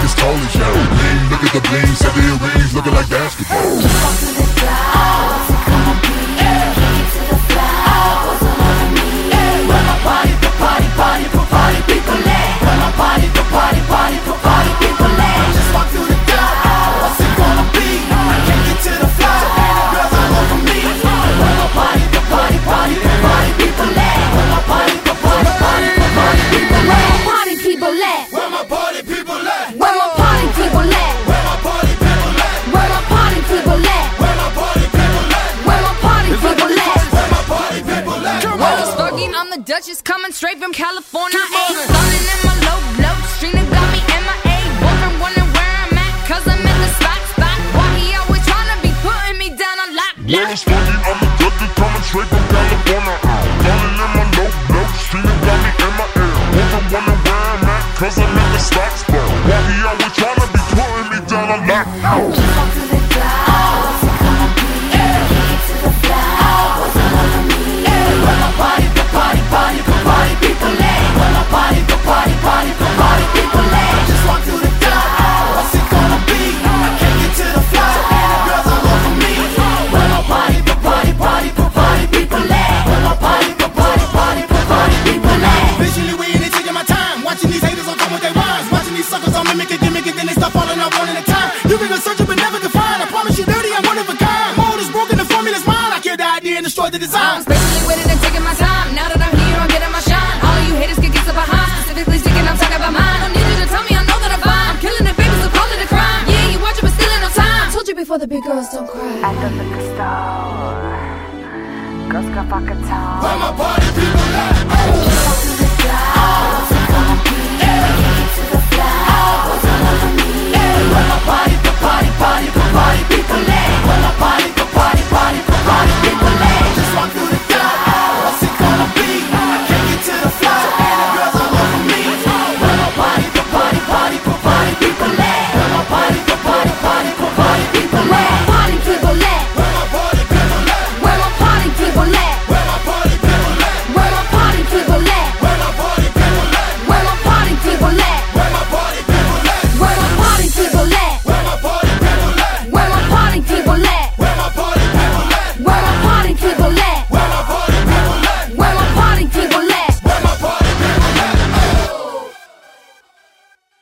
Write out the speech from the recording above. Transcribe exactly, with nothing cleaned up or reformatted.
as tall as you. Lean, look at the bling, set the earrings looking like basketball. Walk to the clouds, what's it gonna be? Kick it to the floor, what's it gonna be? Where my party, the party, party, for party people at? Where my party, the party, party, for party people at? Just walk through the door, what's it gonna be? Kick it to the floor, girls all over me. Where my party, the party, party, for party people at? Where my party, the party, party, for party people at? Where my party people at? Where my party people at? Where my party people at? Where my party people at? Where my party people at? Where my party people at? Where my party people at? Where my party people at? Rose thugging, I'm the Duchess, coming straight from California. Ayy, stunning in my low blow, Trina got me M I A. Boyfriend wondering where I'm at, cause I'm in the spot spot. Why he always tryna be putting me down on lock, Well, lock. it's funny, I'm a Dutchess coming straight from California. Running in my low blow, Trina got me in my air. Woman wondering where I'm at, cause I'm in the stock spot. Why he always tryna be putting me down on lock. Just walk to the clouds, what's it gonna be? Kick it to the floor, what's it gonna be? Where my party, the party, party, for party people at? Where my party, the party, party, for party people at? Just walk through the door, what's it gonna be? Kick it to the floor, girls all over me. Where my party, the party, party, for party people at? Where my party, the party, party, for party people at? Visually we in it, taking my time. Watching these haters all come with their rhymes. Watching these suckers all mimic it, gimmick it, then they start falling out one at a time. You can go searching but never define. I promise you dirty, I'm one of a kind. Mold is broken, the formula's mine. I kill the idea and destroy the I'm design. patiently waiting and taking my time. Now that I'm here, I'm getting my shine. All of you haters can get so behind. Specifically speaking, I'm talking about mine. Don't need you to tell me, I know that I'm fine. I'm killing it, baby, so call it a crime. Yeah, you watching, but still ain't no time. Told you before, the big girls don't cry. At the liquor store, girls got vodka top. Where my party people at?